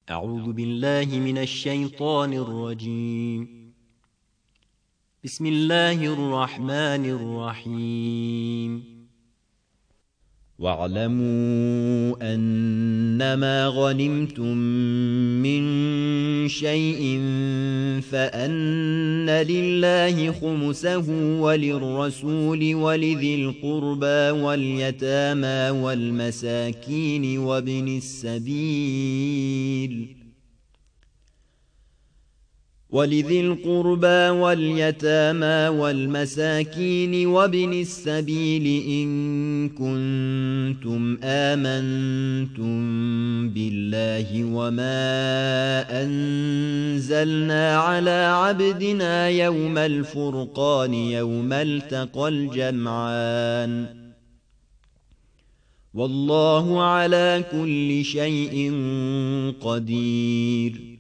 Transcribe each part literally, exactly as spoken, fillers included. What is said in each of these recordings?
أعوذ بالله من الشيطان الرجيم. بسم الله الرحمن الرحيم. واعلموا أنما غنمتم من شيء فأن لله خمسه وللرسول ولذي القربى واليتامى والمساكين وابن السبيل ولذي القربى واليتامى والمساكين وابن السبيل إن كنتم آمنتم بالله وما أنزلنا على عبدنا يوم الفرقان يوم التقى الجمعان والله على كل شيء قدير.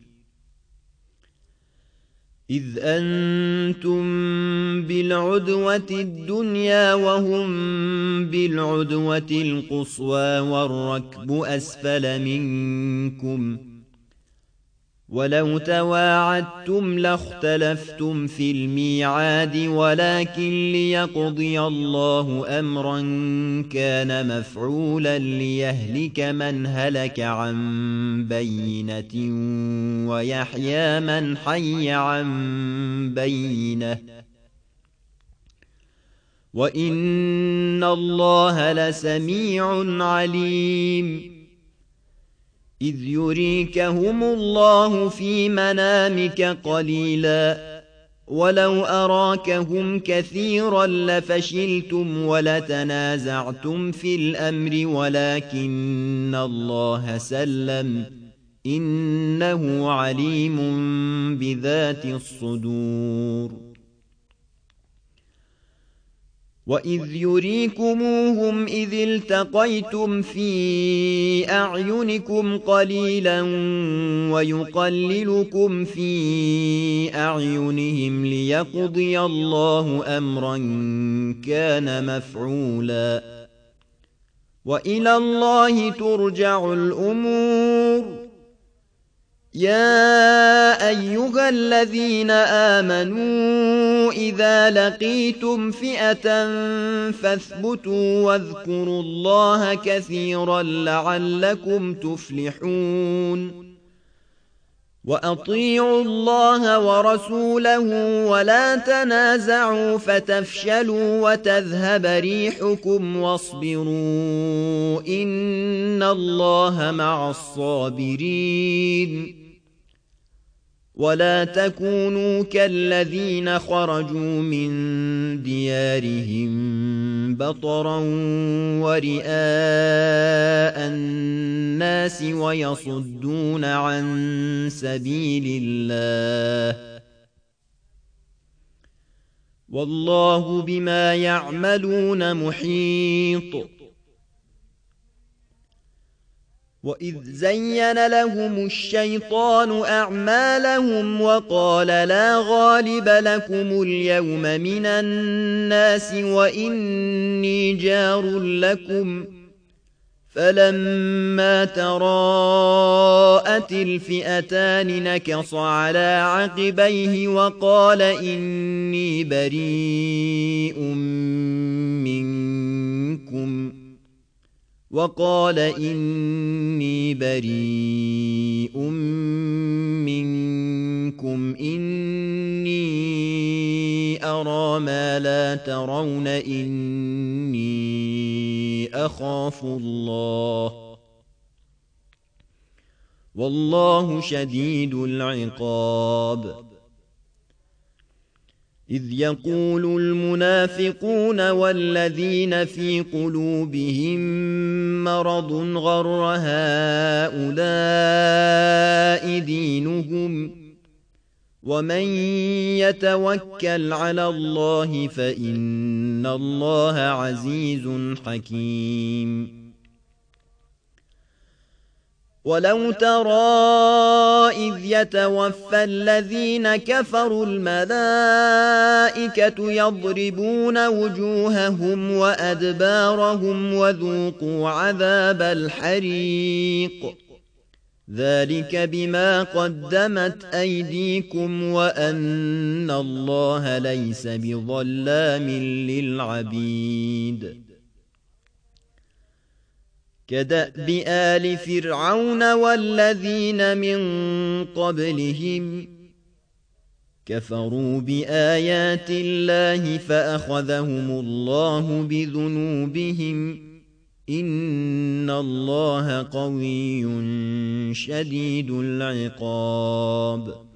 إذ أنتم بالعدوة الدنيا وهم بالعدوة القصوى والركب أسفل منكم ولو تواعدتم لاختلفتم في الميعاد ولكن ليقضي الله أمرا كان مفعولا ليهلك من هلك عن بينة ويحيى من حي عن بينة وإن الله لسميع عليم. إذ يريكهم الله في منامك قليلا ولو أراكهم كثيرا لفشلتم ولتنازعتم في الأمر ولكن الله سلم إنه عليم بذات الصدور. وإذ يريكموهم إذ التقيتم في أعينكم قليلا ويقللكم في أعينهم ليقضي الله أمرا كان مفعولا وإلى الله ترجع الأمور. يا أيها الذين آمنوا إذا لقيتم فئة فاثبتوا واذكروا الله كثيرا لعلكم تفلحون. وأطيعوا الله ورسوله ولا تنازعوا فتفشلوا وتذهب ريحكم واصبروا إن الله مع الصابرين. ولا تكونوا كالذين خرجوا من ديارهم بطرا ورئاء الناس ويصدون عن سبيل الله والله بما يعملون محيط. وإذ زين لهم الشيطان أعمالهم وقال لا غالب لكم اليوم من الناس وإني جار لكم فلما تراءت الفئتان نكص على عقبيه وقال إني بريء منكم وقال إني بريء منكم إني أرى ما لا ترون إني أخاف الله والله شديد العقاب. إذ يقول المنافقون والذين في قلوبهم مرض غر هؤلاء دينهم ومن يتوكل على الله فإن الله عزيز حكيم. ولو ترى إذ يتوفى الذين كفروا الملائكة يضربون وجوههم وأدبارهم وذوقوا عذاب الحريق ذلك بما قدمت أيديكم وأن الله ليس بظلام للعبيد كدأب آل فرعون والذين من قبلهم كفروا بآيات الله فأخذهم الله بذنوبهم إن الله قوي شديد العقاب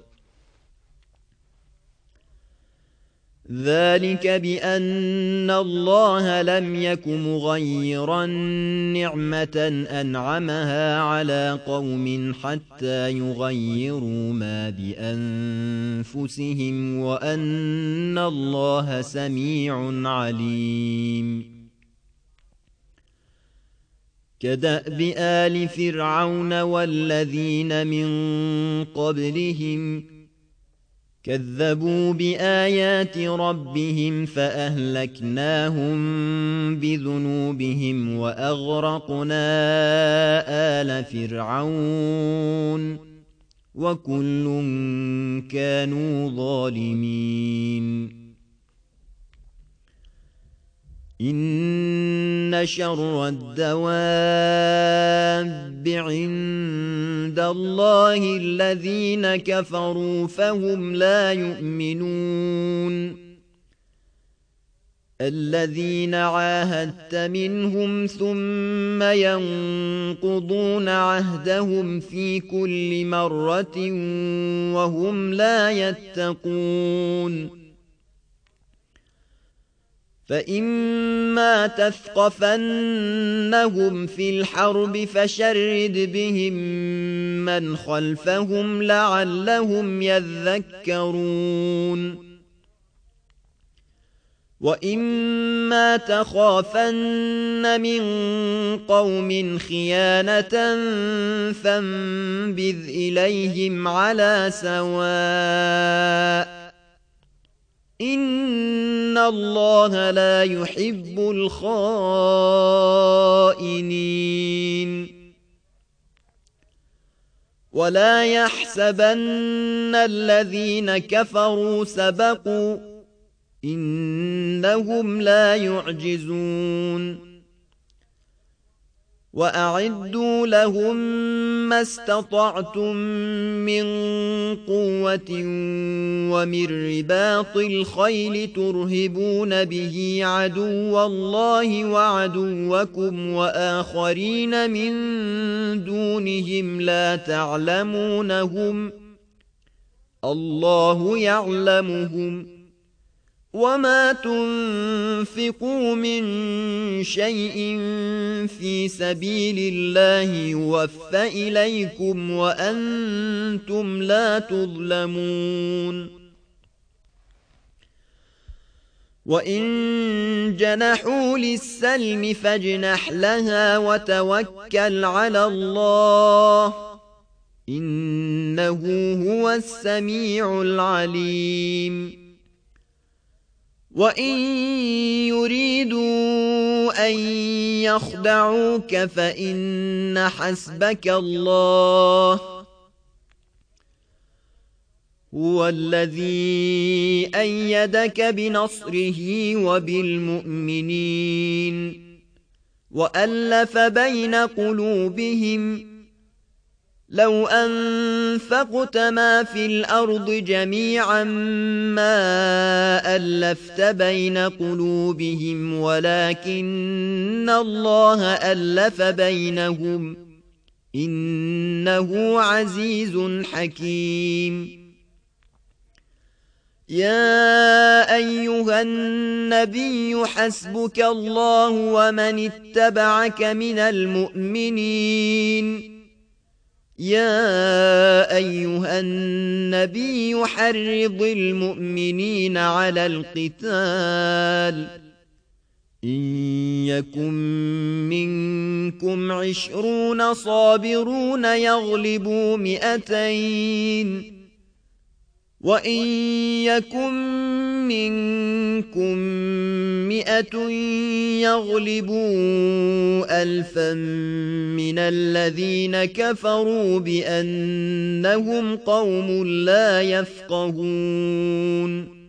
ذلك بأن الله لم يك مغيرا نعمة أنعمها على قوم حتى يغيروا ما بأنفسهم وأن الله سميع عليم كدأب آل فرعون والذين من قبلهم كذبوا بآيات ربهم فأهلكناهم بذنوبهم وأغرقنا آل فرعون وكل كانوا ظالمين إن شر الدواب عند الله الذين كفروا فهم لا يؤمنون الذين عاهدت منهم ثم ينقضون عهدهم في كل مرة وهم لا يتقون فإما تثقفنهم في الحرب فشرد بهم من خلفهم لعلهم يذكرون وإما تخافن من قوم خيانة فانبذ إليهم على سواء إن الله لا يحب الخائنين ولا يحسبن الذين كفروا سبقوا إنهم لا يعجزون وأعدوا لهم ما استطعتم من قوة ومن رباط الخيل ترهبون به عدو الله وعدوكم وآخرين من دونهم لا تعلمونهم الله يعلمهم وما تنفقوا من شيء في سبيل الله يوفى إليكم وأنتم لا تظلمون وإن جنحوا للسلم فاجنح لها وتوكل على الله إنه هو السميع العليم وإن يريدوا أن يخدعوك فإن حسبك الله هو الذي أيدك بنصره وبالمؤمنين وألف بين قلوبهم لو أنفقت ما في الأرض جميعا ما ألفت بين قلوبهم ولكن الله ألف بينهم إنه عزيز حكيم يا أيها النبي حسبك الله ومن اتبعك من المؤمنين يا أيها النبي حرض المؤمنين على القتال إن يكن منكم عشرون صابرون يغلبوا مئتين وإن يكن منكم مئة يغلبوا ألفا من الذين كفروا بأنهم قوم لا يفقهون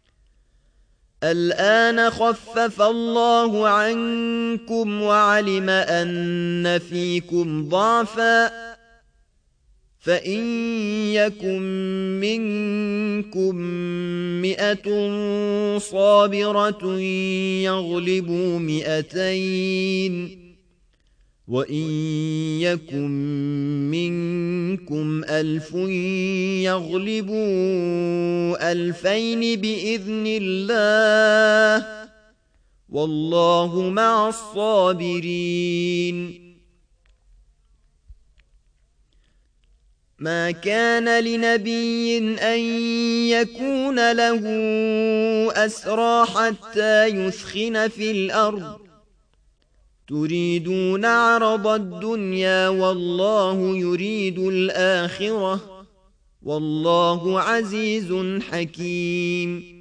الآن خفف الله عنكم وعلم أن فيكم ضعفا فإن يكن منكم مئة صابرة يغلبوا مئتين وإن يكن منكم ألف يغلبوا ألفين بإذن الله والله مع الصابرين ما كان لنبي أن يكون له أسرى حتى يثخن في الأرض تريدون عرض الدنيا والله يريد الآخرة والله عزيز حكيم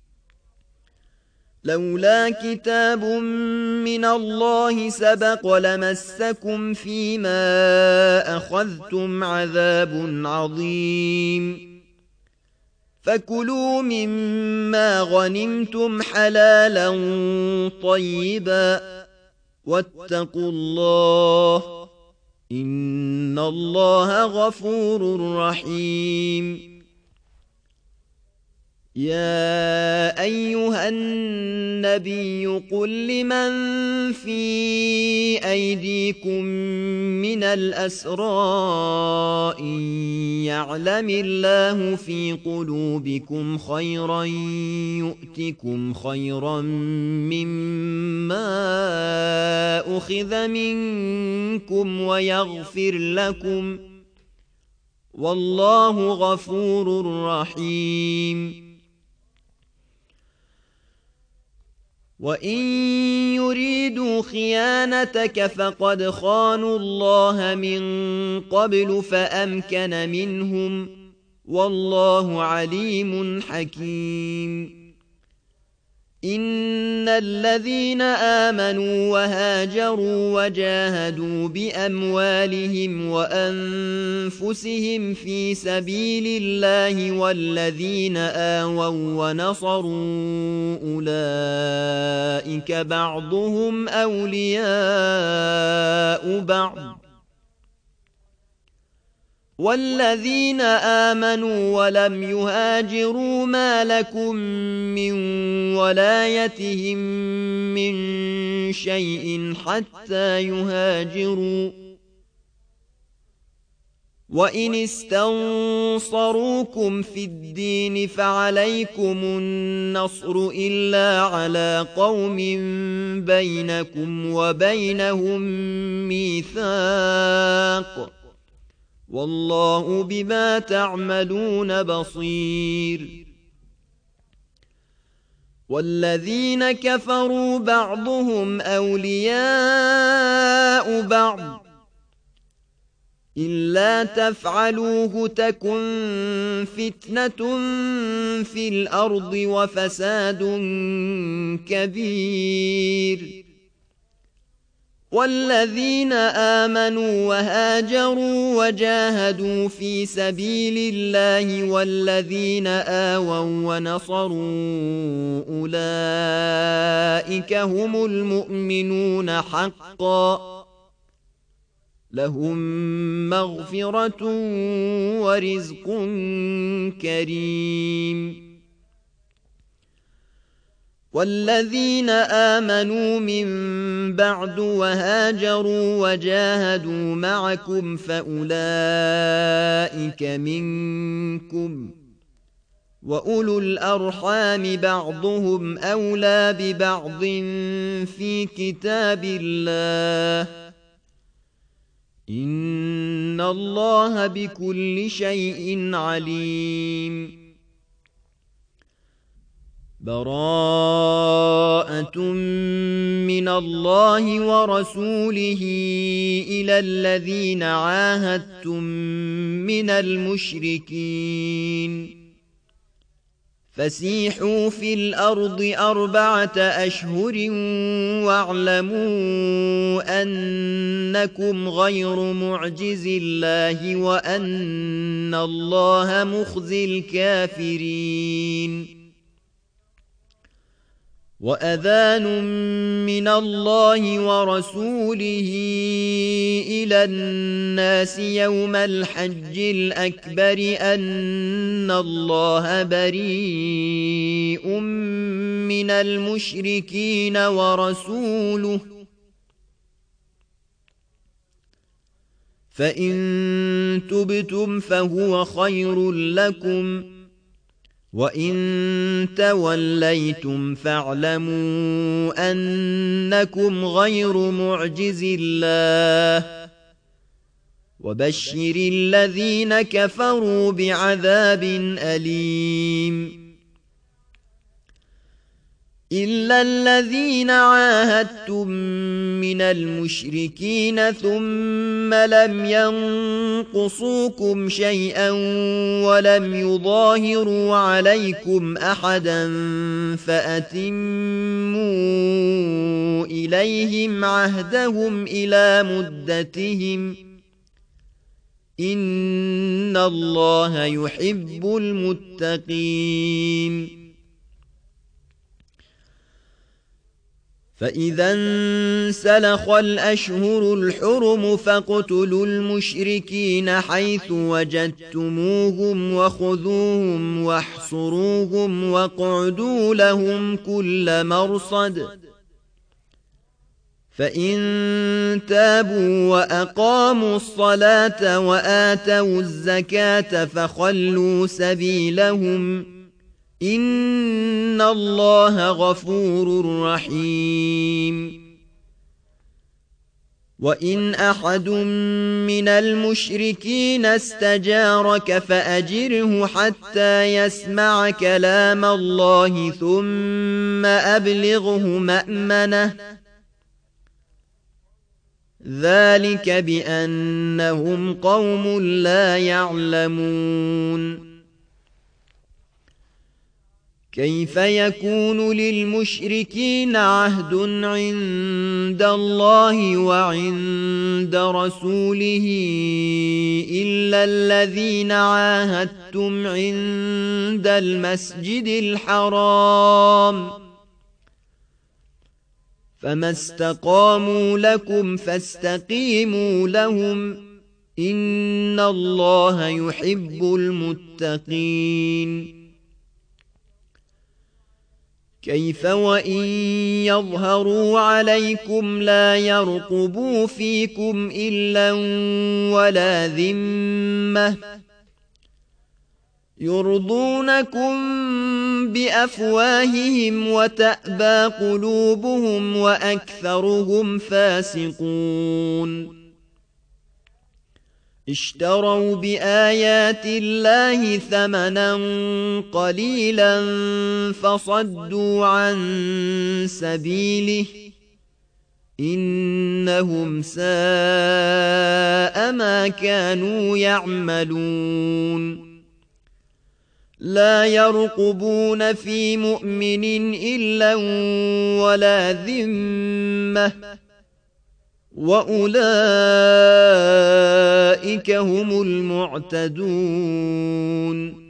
لولا كتاب من الله سبق لمسكم فيما أخذتم عذاب عظيم فكلوا مما غنمتم حلالا طيبا واتقوا الله إن الله غفور رحيم يا أيها النبي قل لمن في أيديكم من الأسرى إن يعلم الله في قلوبكم خيرا يؤتكم خيرا مما أخذ منكم ويغفر لكم والله غفور رحيم وإن يريدوا خيانتك فقد خانوا الله من قبل فأمكن منهم والله عليم حكيم إن الذين آمنوا وهاجروا وجاهدوا بأموالهم وأنفسهم في سبيل الله والذين آووا ونصروا أولئك بعضهم أولياء بعض والذين آمنوا ولم يهاجروا ما لكم من ولايتهم من شيء حتى يهاجروا وإن استنصروكم في الدين فعليكم النصر إلا على قوم بينكم وبينهم ميثاق والله بما تعملون بصير والذين كفروا بعضهم أولياء بعض إلا تفعلوه تكن فتنة في الأرض وفساد كبير والذين آمنوا وهاجروا وجاهدوا في سبيل الله والذين آووا ونصروا أولئك هم المؤمنون حقا لهم مغفرة ورزق كريم والذين آمنوا من بعد وهاجروا وجاهدوا معكم فأولئك منكم وأولو الأرحام بعضهم أولى ببعض في كتاب الله إن الله بكل شيء عليم براءة من الله ورسوله إلى الذين عاهدتم من المشركين فسيحوا في الأرض أربعة أشهر واعلموا أنكم غير معجز الله وأن الله مخزي الكافرين. وأذان من الله ورسوله إلى الناس يوم الحج الأكبر أن الله بريء من المشركين ورسوله فإن تبتم فهو خير لكم وإن توليتم فاعلموا أنكم غير معجز الله وبشر الذين كفروا بعذاب أليم. إلا الذين عاهدتم من المشركين ثم لم ينقصوكم شيئا ولم يظاهروا عليكم أحدا فأتموا إليهم عهدهم إلى مدتهم إن الله يحب المتقين. فإذا انسلخ الأشهر الحرم فاقتلوا المشركين حيث وجدتموهم وخذوهم واحصروهم واقعدوا لهم كل مرصد فإن تابوا وأقاموا الصلاة وآتوا الزكاة فخلوا سبيلهم إن الله غفور رحيم. وإن أحد من المشركين استجارك فأجره حتى يسمع كلام الله ثم أبلغه مأمنه ذلك بأنهم قوم لا يعلمون. كيف يكون للمشركين عهد عند الله وعند رسوله إلا الذين عاهدتم عند المسجد الحرام فما استقاموا لكم فاستقيموا لهم إن الله يحب المتقين. كيف وإن يظهروا عليكم لا يرقبوا فيكم إلا ولا ذمة يرضونكم بأفواههم وتأبى قلوبهم وأكثرهم فاسقون. اشتروا بآيات الله ثمنا قليلا فصدوا عن سبيله إنهم ساء ما كانوا يعملون. لا يرقبون في مؤمن إلا ولا ذمة وأولئك هم المعتدون.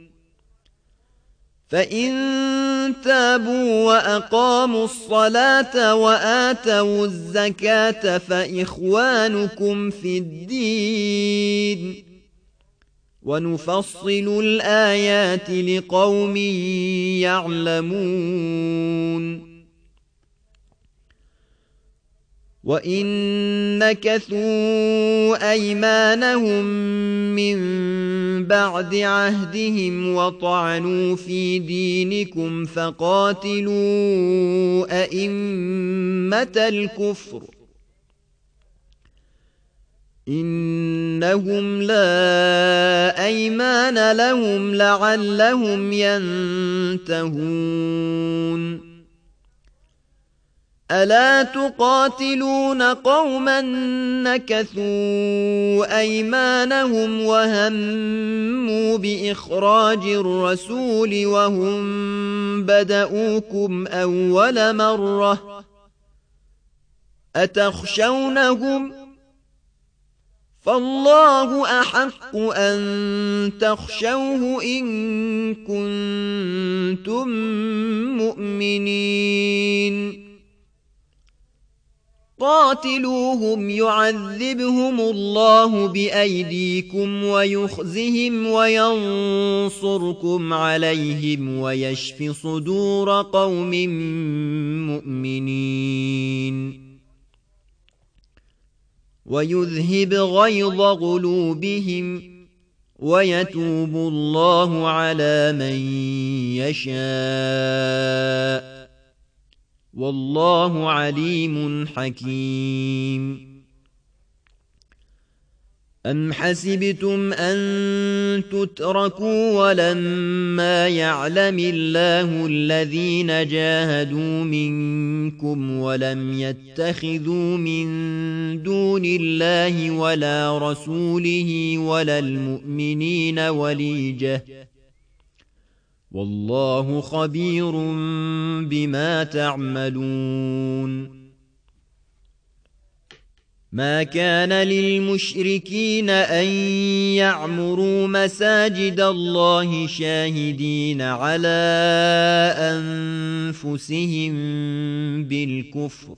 فإن تابوا وأقاموا الصلاة وآتوا الزكاة فإخوانكم في الدين ونفصل الآيات لقوم يعلمون. وإن نكثوا أيمانهم من بعد عهدهم وطعنوا في دينكم فقاتلوا أئمة الكفر إنهم لا أيمان لهم لعلهم ينتهون. ألا تقاتلون قوما نكثوا أيمانهم وهموا بإخراج الرسول وهم بدؤوكم أول مرة أتخشونهم فالله أحق أن تخشوه إن كنتم مؤمنين قاتلوهم يعذبهم الله بأيديكم ويخزهم وينصركم عليهم ويشف صدور قوم مؤمنين ويذهب غيظ قلوبهم ويتوب الله على من يشاء والله عليم حكيم أم حسبتم أن تتركوا ولما يعلم الله الذين جاهدوا منكم ولم يتخذوا من دون الله ولا رسوله ولا المؤمنين وليجة والله خبير بما تعملون ما كان للمشركين أن يعمروا مساجد الله شاهدين على أنفسهم بالكفر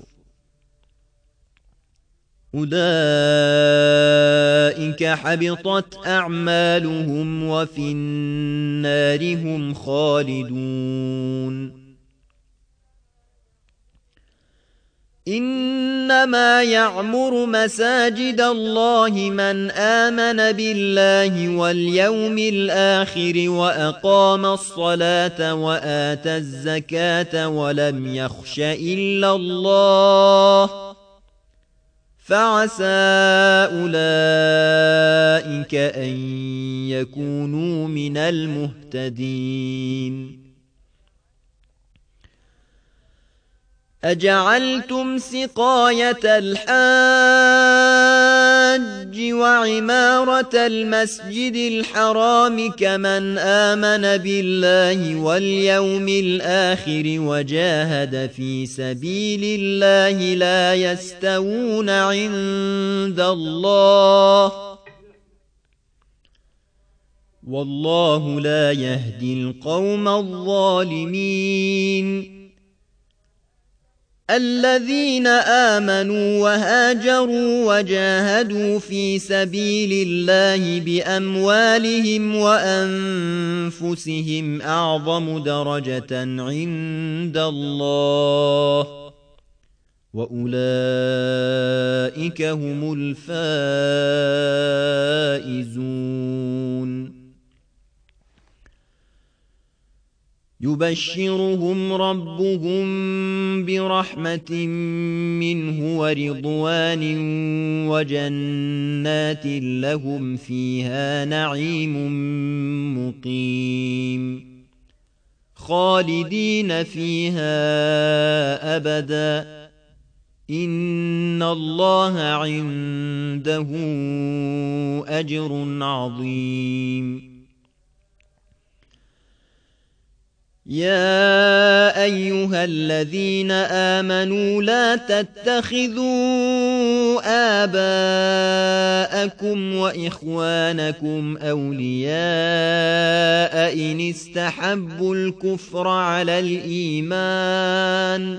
أولئك حبطت أعمالهم وفي النار هم خالدون إنما يعمر مساجد الله من آمن بالله واليوم الآخر وأقام الصلاة وآتى الزكاة ولم يخش إلا الله فعسى أولئك أن يكونوا من المهتدين أجعلتم سقاية الحاج وعمارة المسجد الحرام كمن آمن بالله واليوم الآخر وجاهد في سبيل الله لا يستوون عند الله والله لا يهدي القوم الظالمين الذين آمنوا وهاجروا وجاهدوا في سبيل الله بأموالهم وأنفسهم أعظم درجة عند الله وأولئك هم الفائزون يبشرهم ربهم برحمة منه ورضوان وجنات لهم فيها نعيم مقيم خالدين فيها أبدا إن الله عنده أجر عظيم يا أيها الذين آمنوا لا تتخذوا آباءكم وإخوانكم أولياء إن استحبوا الكفر على الإيمان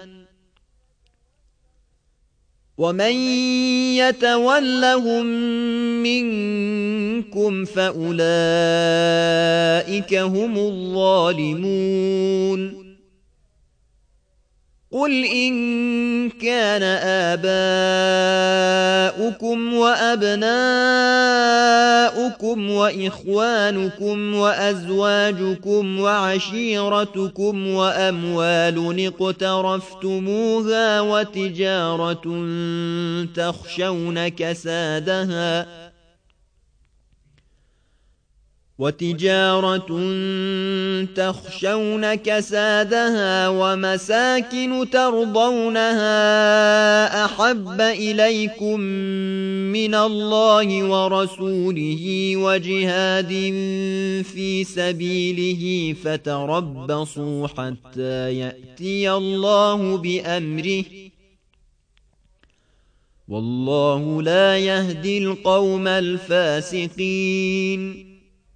ومن يتولهم منكم فأولئك هم الظالمون قل إن كان آباؤكم وأبناؤكم وإخوانكم وأزواجكم وعشيرتكم وأموال اقترفتموها وتجارة تخشون كسادها وتجارة تخشون كسادها ومساكن ترضونها أحب إليكم من الله ورسوله وجهاد في سبيله فتربصوا حتى يأتي الله بأمره والله لا يهدي القوم الفاسقين.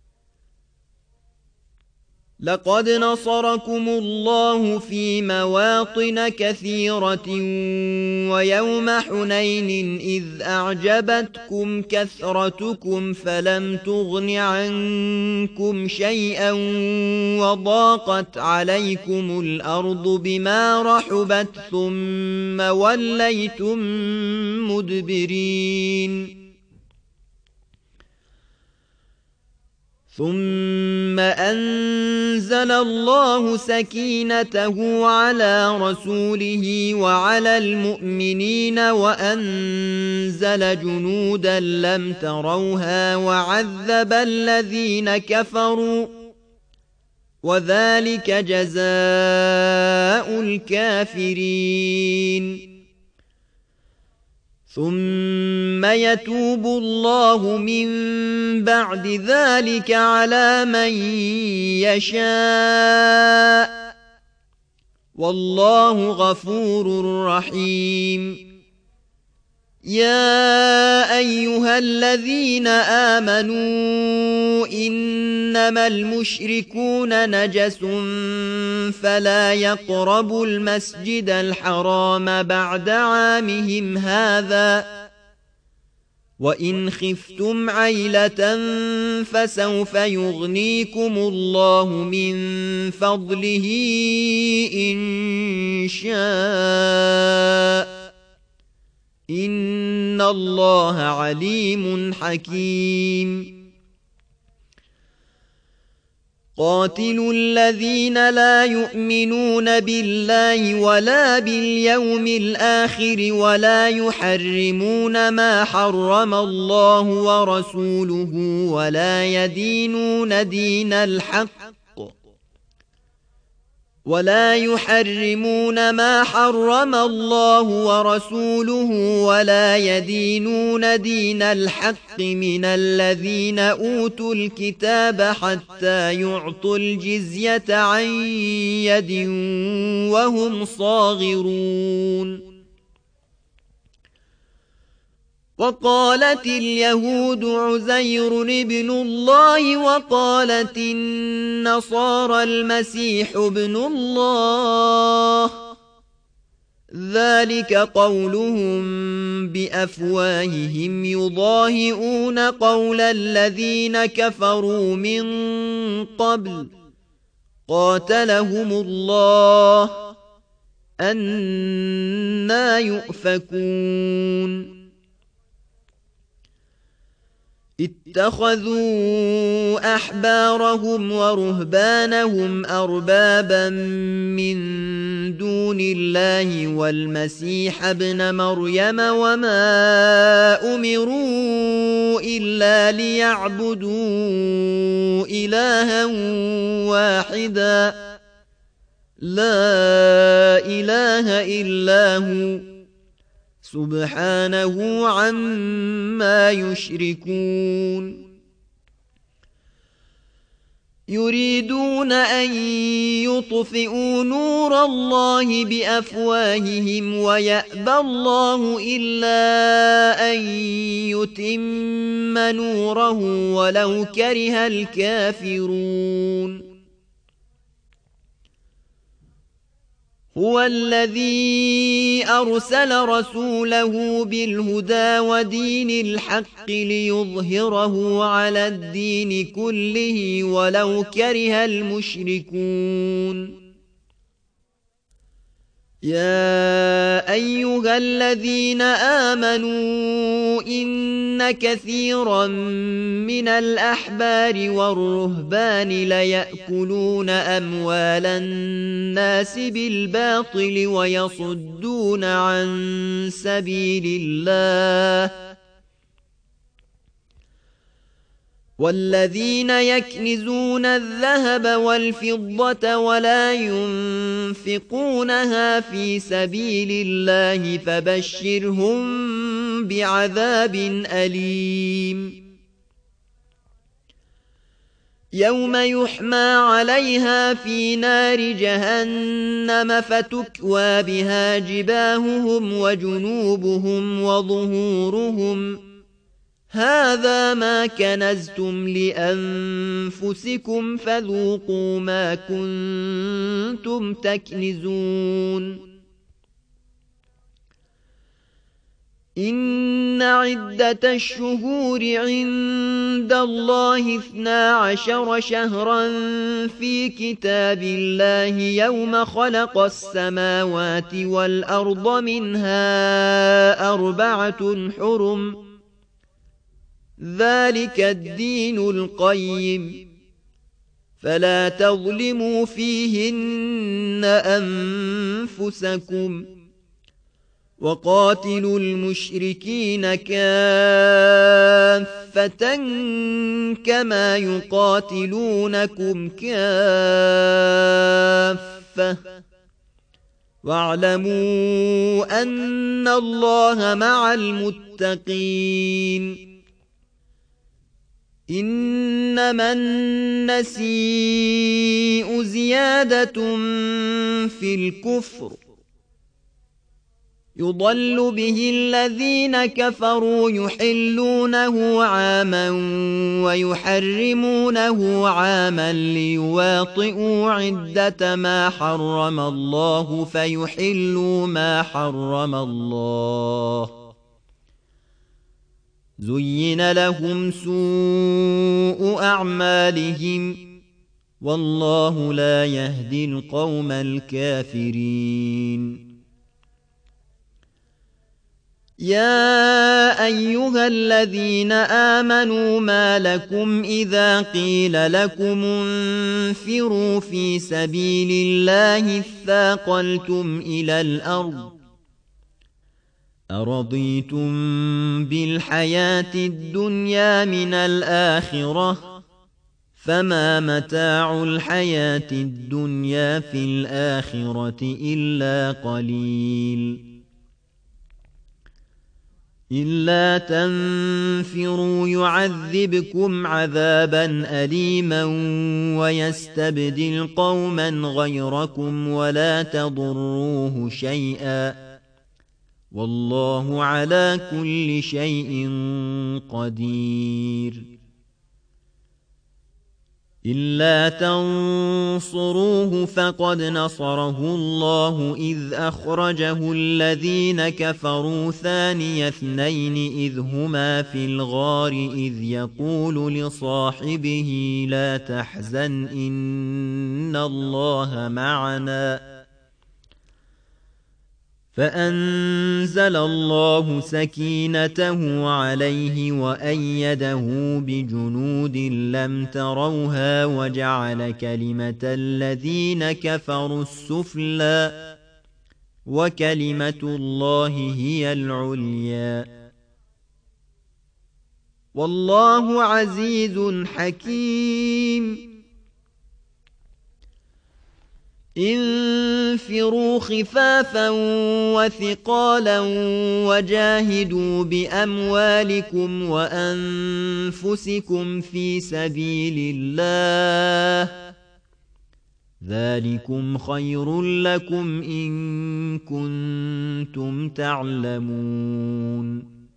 لقد نصركم الله في مواطن كثيرة ويوم حنين إذ أعجبتكم كثرتكم فلم تغن عنكم شيئا وضاقت عليكم الأرض بما رحبت ثم وليتم مدبرين. ثم أنزل الله سكينته على رسوله وعلى المؤمنين وأنزل جنودا لم تروها وعذب الذين كفروا وذلك جزاء الكافرين. ثم يتوب الله من بعد ذلك على من يشاء والله غفور رحيم. يا أيها الذين آمنوا إنما المشركون نجس فلا يقربوا المسجد الحرام بعد عامهم هذا وإن خفتم عيلة فسوف يغنيكم الله من فضله إن شاء إن الله عليم حكيم. قاتلوا الذين لا يؤمنون بالله ولا باليوم الآخر ولا يحرمون ما حرم الله ورسوله ولا يدينون دين الحق ولا يحرمون ما حرم الله ورسوله ولا يدينون دين الحق من الذين أوتوا الكتاب حتى يعطوا الجزية عن يد وهم صاغرون. وقالت اليهود عزير ابن الله وقالت النصارى المسيح ابن الله ذلك قولهم بأفواههم يضاهئون قول الذين كفروا من قبل قاتلهم الله أنى يؤفكون. اتخذوا أحبارهم ورهبانهم أربابا من دون الله والمسيح ابن مريم وما أمروا إلا ليعبدوا إلها واحدا لا إله إلا هو سبحانه عما يشركون. يريدون أن يطفئوا نور الله بأفواههم ويأبى الله إلا أن يتم نوره ولو كره الكافرون. هو الذي أرسل رسوله بالهدى ودين الحق ليظهره على الدين كله ولو كره المشركون. يا أيها الذين آمنوا إن كثيرا من الأحبار والرهبان ليأكلون أموال الناس بالباطل ويصدون عن سبيل الله والذين يكنزون الذهب والفضة ولا ينفقونها في سبيل الله فبشرهم بعذاب أليم يوم يحمى عليها في نار جهنم فتكوى بها جباههم وجنوبهم وظهورهم هذا ما كنزتم لأنفسكم فذوقوا ما كنتم تكنزون إن عدة الشهور عند الله اثنا عشر شهرا في كتاب الله يوم خلق السماوات والأرض منها أربعة حرم ذلك الدين القيم فلا تظلموا فيهن أنفسكم وقاتلوا المشركين كافة كما يقاتلونكم كافة واعلموا أن الله مع المتقين إنما النسيء زيادة في الكفر يضل به الذين كفروا يحلونه عاما ويحرمونه عاما ليواطئوا عدة ما حرم الله فيحلوا ما حرم الله زين لهم سوء أعمالهم والله لا يهدي القوم الكافرين يا أيها الذين آمنوا ما لكم إذا قيل لكم انفروا في سبيل الله اثاقلتم إلى الأرض أرضيتم بالحياة الدنيا من الآخرة فما متاع الحياة الدنيا في الآخرة إلا قليل إلا تنفروا يعذبكم عذابا أليما ويستبدل قوما غيركم ولا تضروه شيئا والله على كل شيء قدير إلا تنصروه فقد نصره الله إذ أخرجه الذين كفروا ثاني اثنين إذ هما في الغار إذ يقول لصاحبه لا تحزن إن الله معنا فأنزل الله سكينته عليه وأيده بجنود لم تروها وجعل كلمة الذين كفروا السفلى وكلمة الله هي العليا والله عزيز حكيم انفروا خفافا وثقالا وجاهدوا بأموالكم وأنفسكم في سبيل الله ذلكم خير لكم إن كنتم تعلمون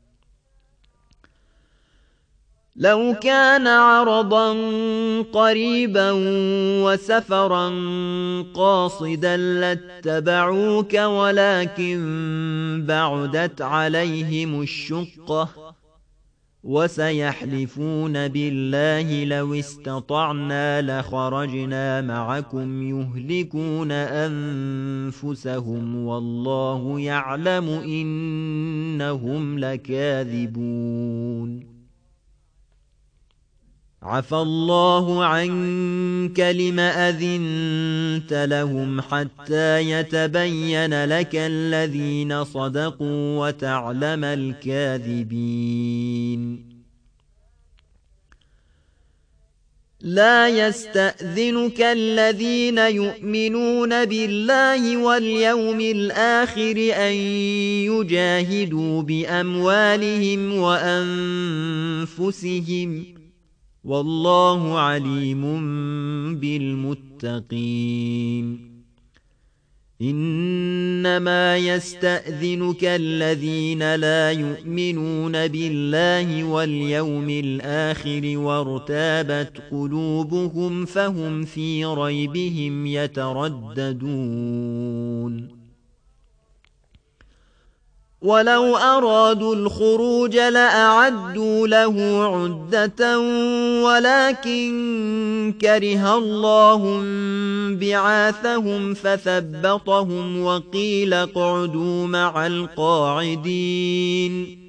لو كان عرضا قريبا وسفرا قاصدا لاتبعوك ولكن بعدت عليهم الشقة وسيحلفون بالله لو استطعنا لخرجنا معكم يهلكون أنفسهم والله يعلم إنهم لكاذبون عفى الله عنك لم أذنت لهم حتى يتبين لك الذين صدقوا وتعلم الكاذبين لا يستأذنك الذين يؤمنون بالله واليوم الآخر أن يجاهدوا بأموالهم وأنفسهم والله عليم بالمتقين إنما يستأذنك الذين لا يؤمنون بالله واليوم الآخر وارتابت قلوبهم فهم في ريبهم يترددون ولو أرادوا الخروج لأعدوا له عدة ولكن كره الله بعاثهم فثبطهم وقيل اقعدوا مع القاعدين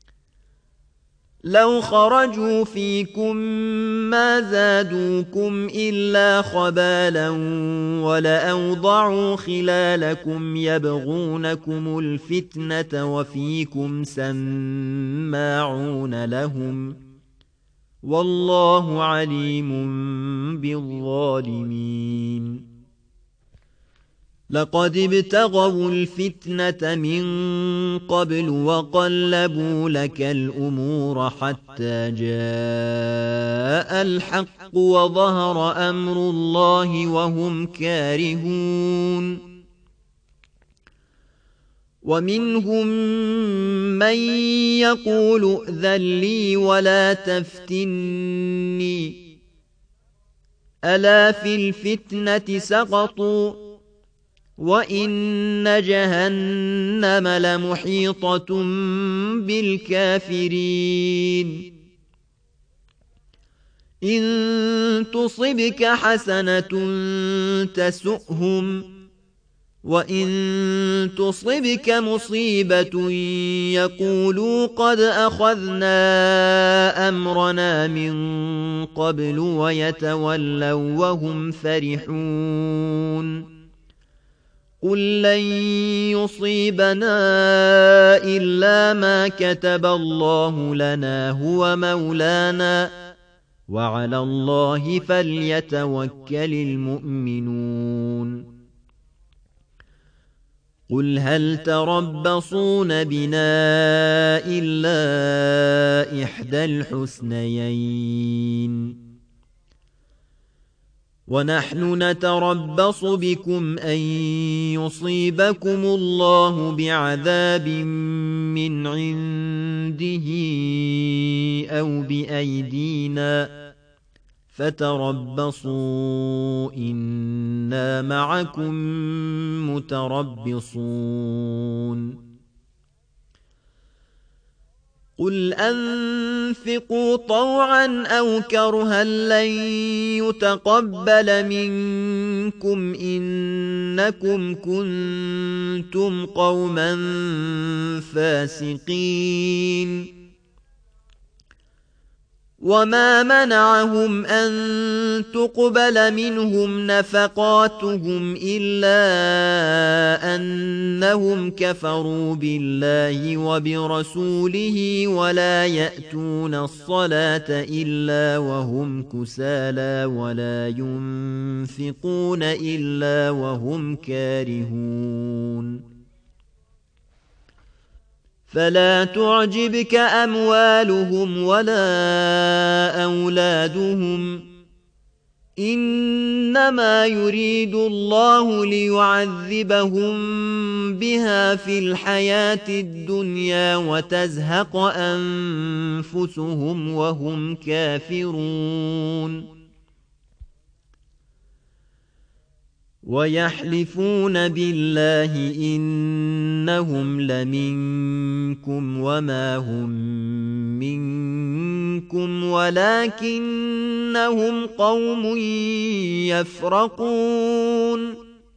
لو خرجوا فيكم ما زادوكم إلا خبالا ولأوضعوا خلالكم يبغونكم الفتنة وفيكم سماعون لهم والله عليم بالظالمين لقد ابتغوا الفتنة من قبل وقلبوا لك الأمور حتى جاء الحق وظهر أمر الله وهم كارهون ومنهم من يقول ائذن لي ولا تفتني ألا في الفتنة سقطوا وإن جهنم لمحيطة بالكافرين إن تصبك حسنة تسؤهم وإن تصبك مصيبة يقولوا قد أخذنا أمرنا من قبل ويتولوا وهم فرحون قل لن يصيبنا إلا ما كتب الله لنا هو مولانا وعلى الله فليتوكل المؤمنون قل هل تربصون بنا إلا إحدى الحسنيين ونحن نتربص بكم أن يصيبكم الله بعذاب من عنده أو بأيدينا فتربصوا إنا معكم متربصون قل أنفقوا طوعا أو كرها لن يتقبل منكم إنكم كنتم قوما فاسقين وما منعهم أن تقبل منهم نفقاتهم إلا أنهم كفروا بالله وبرسوله ولا يأتون الصلاة إلا وهم كسالى ولا ينفقون إلا وهم كارهون فلا تعجبك أموالهم ولا أولادهم إنما يريد الله ليعذبهم بها في الحياة الدنيا وتزهق أنفسهم وهم كافرون ويحلفون بالله إنهم لمنكم وما هم منكم ولكنهم قوم يفرقون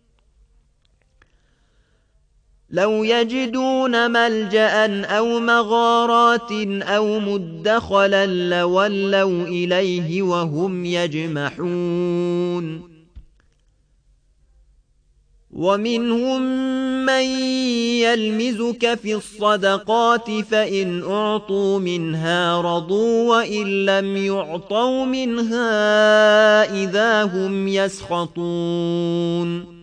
لو يجدون ملجأ أو مغارات أو مدخلا لولوا إليه وهم يجمحون ومنهم من يلمزك في الصدقات فإن أعطوا منها رضوا وإن لم يعطوا منها إذا هم يسخطون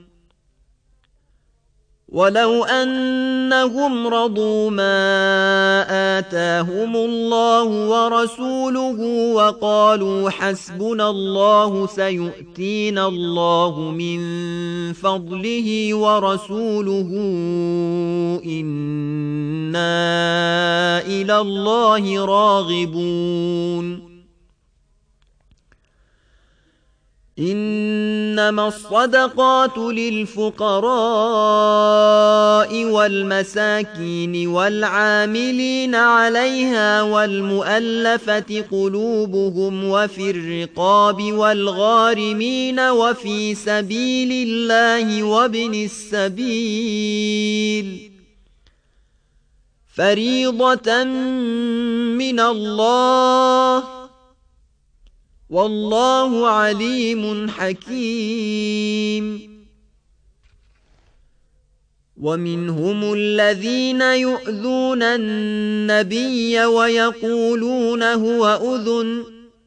ولو أنهم رضوا ما آتاهم الله ورسوله وقالوا حسبنا الله سيؤتينا الله من فضله ورسوله إنا إلى الله راغبون إنما الصدقات للفقراء والمساكين والعاملين عليها والمؤلفة قلوبهم وفي الرقاب والغارمين وفي سبيل الله وابن السبيل فريضة من الله والله عليم حكيم ومنهم الذين يؤذون النبي ويقولون هو أذن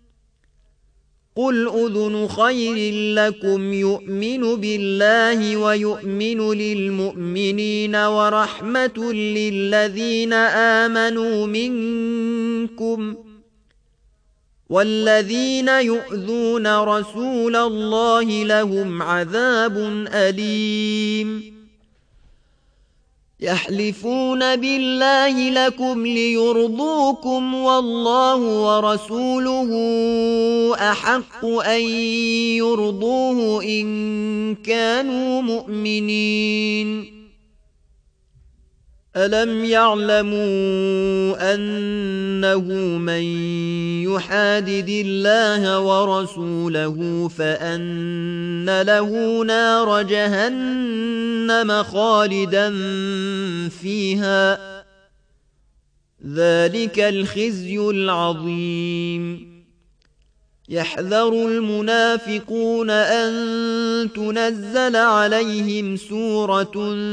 قل أذن خير لكم يؤمن بالله ويؤمن للمؤمنين ورحمة للذين آمنوا منكم والذين يؤذون رسول الله لهم عذاب أليم يحلفون بالله لكم ليرضوكم والله ورسوله أحق أن يرضوه إن كانوا مؤمنين ألم يعلموا أنه من يحادد الله ورسوله فأن له نار جهنم خالدا فيها ذلك الخزي العظيم يحذر المنافقون أن تنزل عليهم سورة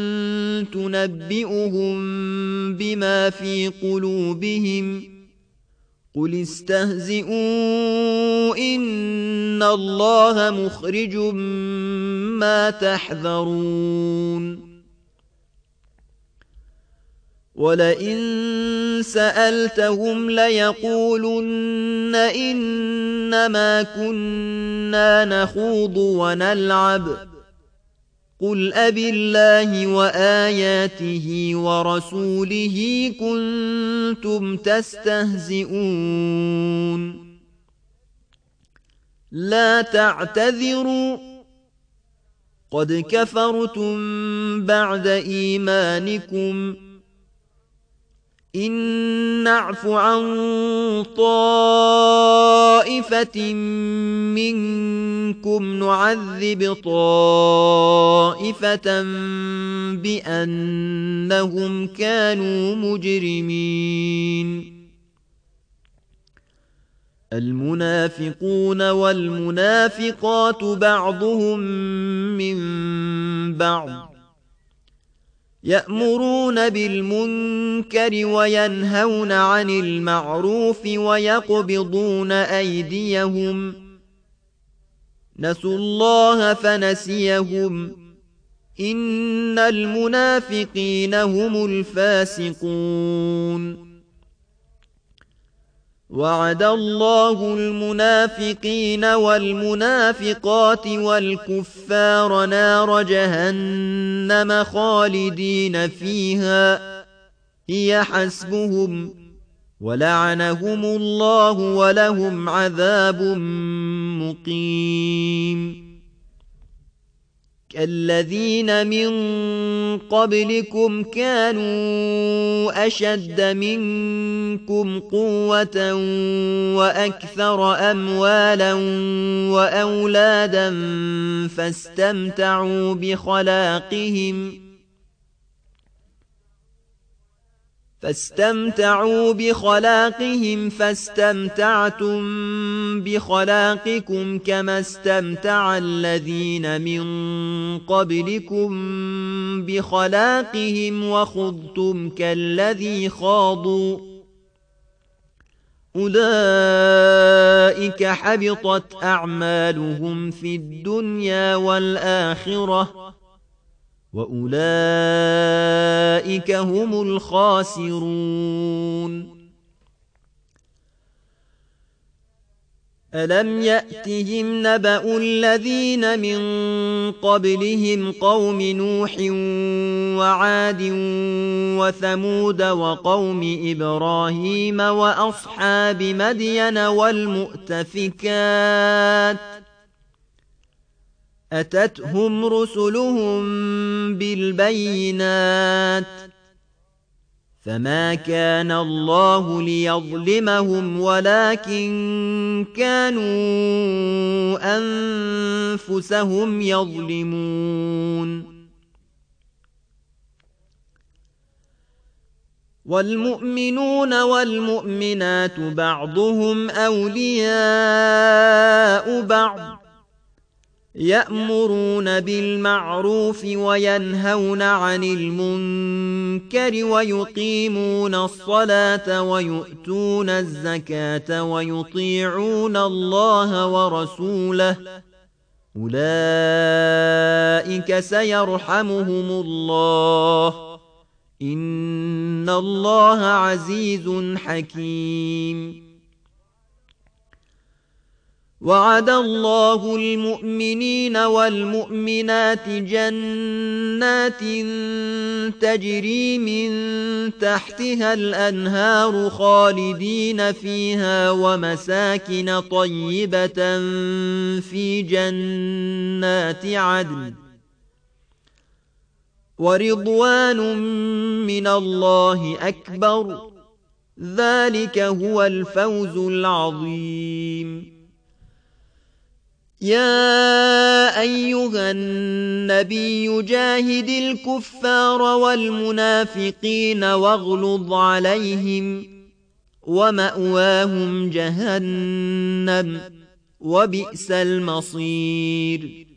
تنبئهم بما في قلوبهم قل استهزئوا إن الله مخرج ما تحذرون ولئن سألتهم ليقولن إنما كنا نخوض ونلعب قل أبالله وآياته ورسوله كنتم تستهزئون لا تعتذروا قد كفرتم بعد إيمانكم إن نعف عن طائفة منكم نعذب طائفة بأنهم كانوا مجرمين المنافقون والمنافقات بعضهم من بعض يأمرون بالمنكر وينهون عن المعروف ويقبضون أيديهم نسوا الله فنسيهم إن المنافقين هم الفاسقون وعد الله المنافقين والمنافقات والكفار نار جهنم خالدين فيها هي حسبهم ولعنهم الله ولهم عذاب مقيم كالذين من قبلكم كانوا أشد منكم قوة وأكثر أموالا وأولادا فاستمتعوا بخلاقهم فاستمتعوا بخلاقهم فاستمتعتم بخلاقكم كما استمتع الذين من قبلكم بخلاقهم وخضتم كالذي خاضوا أولئك حبطت أعمالهم في الدنيا والآخرة وأولئك هم الخاسرون ألم يأتهم نبأ الذين من قبلهم قوم نوح وعاد وثمود وقوم إبراهيم وأصحاب مدين والمؤتفكات أتتهم رسلهم بالبينات فما كان الله ليظلمهم ولكن كانوا أنفسهم يظلمون والمؤمنون والمؤمنات بعضهم أولياء بعض يأمرون بالمعروف وينهون عن المنكر ويقيمون الصلاة ويؤتون الزكاة ويطيعون الله ورسوله أولئك سيرحمهم الله إن الله عزيز حكيم وعد الله المؤمنين والمؤمنات جنات تجري من تحتها الأنهار خالدين فيها ومساكن طيبة في جنات عدن ورضوان من الله أكبر ذلك هو الفوز العظيم يا أيها النبي جاهد الكفار والمنافقين واغلظ عليهم ومأواهم جهنم وبئس المصير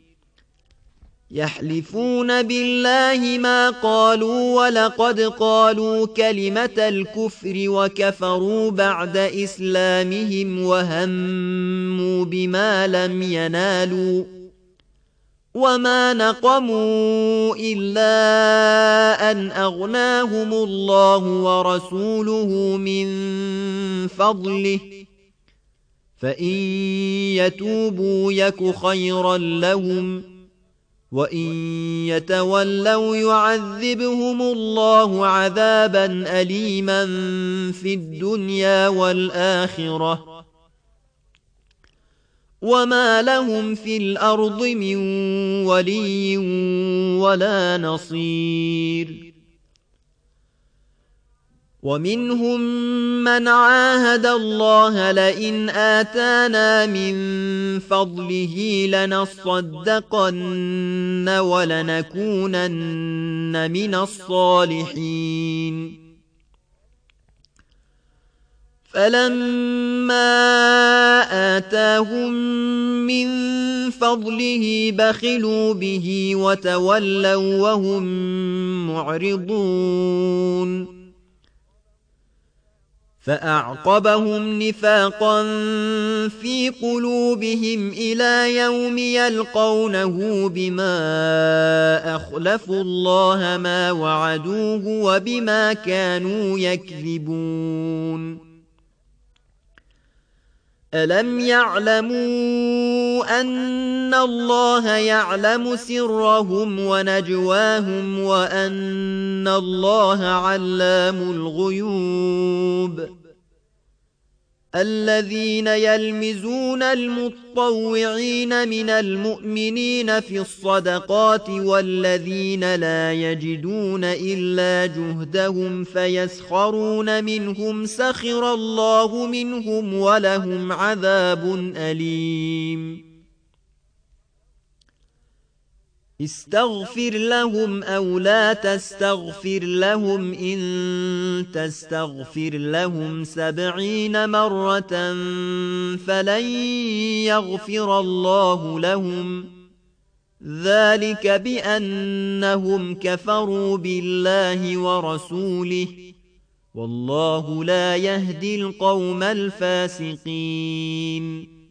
يحلفون بالله ما قالوا ولقد قالوا كلمة الكفر وكفروا بعد إسلامهم وهموا بما لم ينالوا وما نقموا إلا أن أغناهم الله ورسوله من فضله فإن يتوبوا يك خيرا لهم وإن يتولوا يعذبهم الله عذابا أليما في الدنيا والآخرة وما لهم في الأرض من ولي ولا نصير ومنهم من عاهد الله لئن آتانا من فضله لنصدقن ولنكونن من الصالحين فلما آتاهم من فضله بخلوا به وتولوا وهم معرضون فأعقبهم نفاقا في قلوبهم إلى يوم يلقونه بما أخلفوا الله ما وعدوه وبما كانوا يكذبون ألم يعلموا أن الله يعلم سرهم ونجواهم وأن الله علام الغيوب الذين يلمزون المطوعين من المؤمنين في الصدقات والذين لا يجدون إلا جهدهم فيسخرون منهم سخر الله منهم ولهم عذاب أليم استغفر لهم أو لا تستغفر لهم إن تستغفر لهم سبعين مرة فلن يغفر الله لهم ذلك بأنهم كفروا بالله ورسوله والله لا يهدي القوم الفاسقين.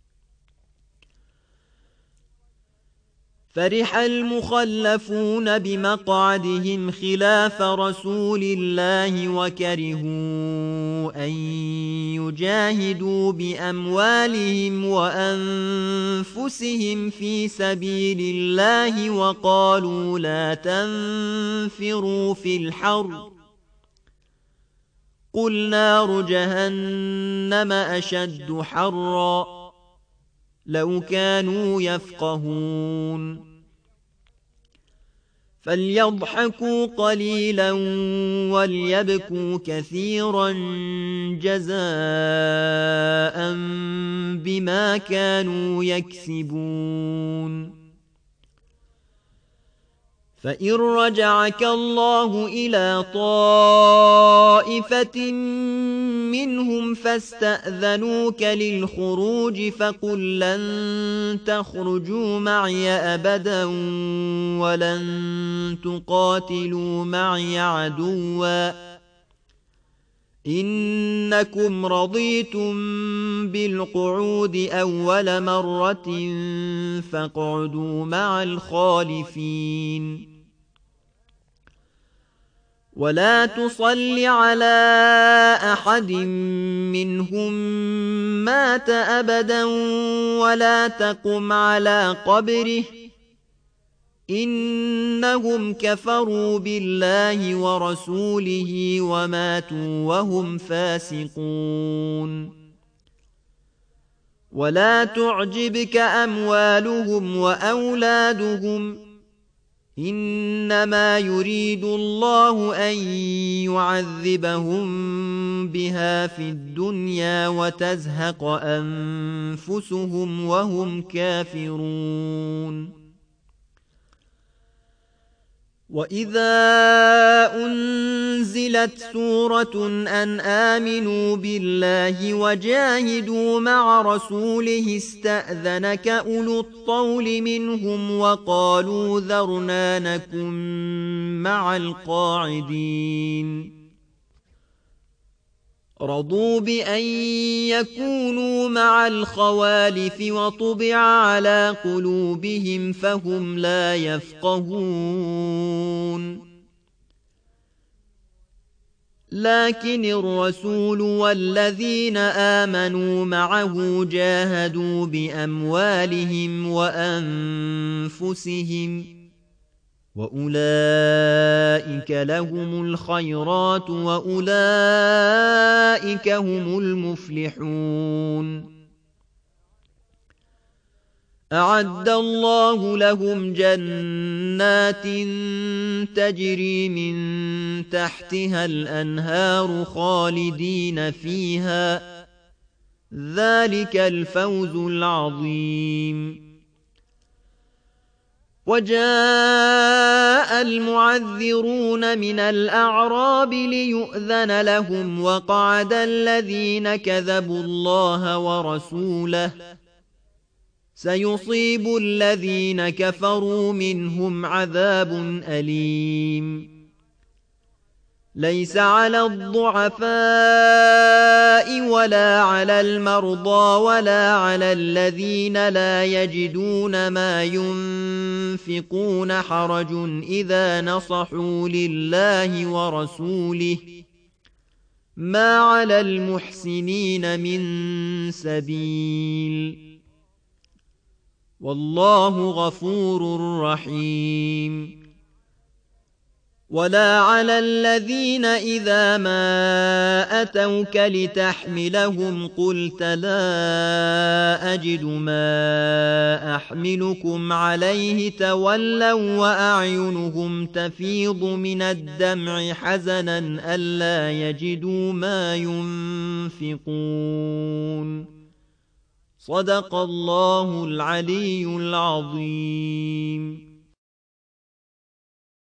فرح المخلفون بمقعدهم خلاف رسول الله وكرهوا أن يجاهدوا بأموالهم وأنفسهم في سبيل الله وقالوا لا تنفروا في الحر قل نار جهنم أشد حرا لو كانوا يفقهون. فليضحكوا قليلا وليبكوا كثيرا جزاء بما كانوا يكسبون. فإن رجعك الله إلى طائفة منهم فاستأذنوك للخروج فقل لن تخرجوا معي أبدا ولن تقاتلوا معي عدوا إنكم رضيتم بالقعود أول مرة فاقعدوا مع الخالفين. ولا تصل على أحد منهم مات أبدا ولا تقم على قبره إنهم كفروا بالله ورسوله وماتوا وهم فاسقون. ولا تعجبك أموالهم وأولادهم إنما يريد الله أن يعذبهم بها في الدنيا وتزهق أنفسهم وهم كافرون. وإذا أنزلت سورة أن آمنوا بالله وجاهدوا مع رسوله استأذنك أولو الطول منهم وقالوا ذرنا نكن مع القاعدين. رضوا بأن يكونوا مع الخوالف وطبع على قلوبهم فهم لا يفقهون. لكن الرسول والذين آمنوا معه جاهدوا بأموالهم وأنفسهم وأولئك لهم الخيرات وأولئك هم المفلحون. أعد الله لهم جنات تجري من تحتها الأنهار خالدين فيها ذلك الفوز العظيم. وجاء المعذرون من الأعراب ليؤذن لهم وقعد الذين كذبوا الله ورسوله سيصيب الذين كفروا منهم عذاب أليم. ليس على الضعفاء ولا على المرضى ولا على الذين لا يجدون ما ينفقون حرج إذا نصحوا لله ورسوله ما على المحسنين من سبيل والله غفور رحيم. ولا على الذين إذا ما أتوك لتحملهم قلت لا أجد ما أحملكم عليه تولوا وأعينهم تفيض من الدمع حزنا ألا يجدوا ما ينفقون. صدق الله العلي العظيم.